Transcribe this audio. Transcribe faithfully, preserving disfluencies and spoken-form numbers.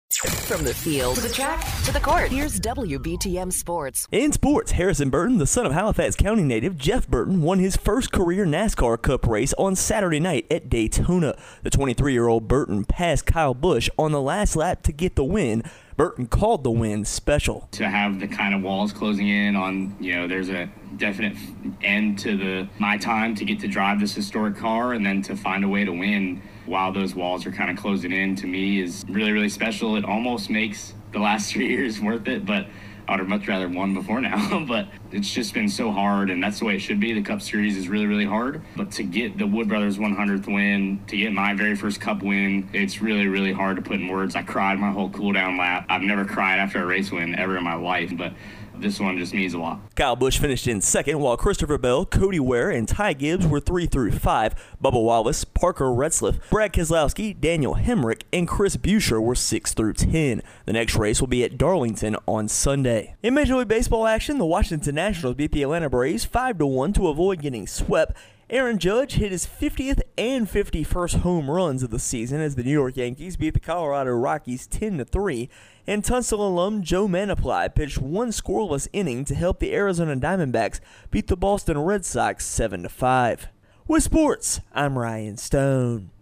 From the field to the track to the court, here's W B T M Sports. In sports, Harrison Burton, the son of Halifax County native Jeff Burton, won his first career NASCAR Cup race on Saturday night at Daytona. The twenty-three-year-old Burton passed Kyle Busch on the last lap to get the win. Burton called the win special. To have the kind of walls closing in on, you know, there's a definite end to the my time to get to drive this historic car, and then to find a way to win while those walls are kind of closing in, to me is really, really special. It almost makes the last three years worth it, but I would have much rather won before now. But it's just been so hard, and that's the way it should be. The Cup Series is really, really hard. But to get the Wood Brothers one hundredth win, to get my very first Cup win, it's really, really hard to put in words. I cried my whole cool-down lap. I've never cried after a race win ever in my life, but this one just means a lot. Kyle Busch finished in second, while Christopher Bell, Cody Ware, and Ty Gibbs were three through five. Bubba Wallace, Parker Retzlaff, Brad Keselowski, Daniel Hemrick, and Chris Buescher were six through ten. The next race will be at Darlington on Sunday. In Major League Baseball action, the Washington Nationals beat the Atlanta Braves five to one to avoid getting swept. Aaron Judge hit his fiftieth and fifty-first home runs of the season as the New York Yankees beat the Colorado Rockies ten to three, and Tunstall alum Joe Manaply pitched one scoreless inning to help the Arizona Diamondbacks beat the Boston Red Sox seven to five. With sports, I'm Ryan Stone.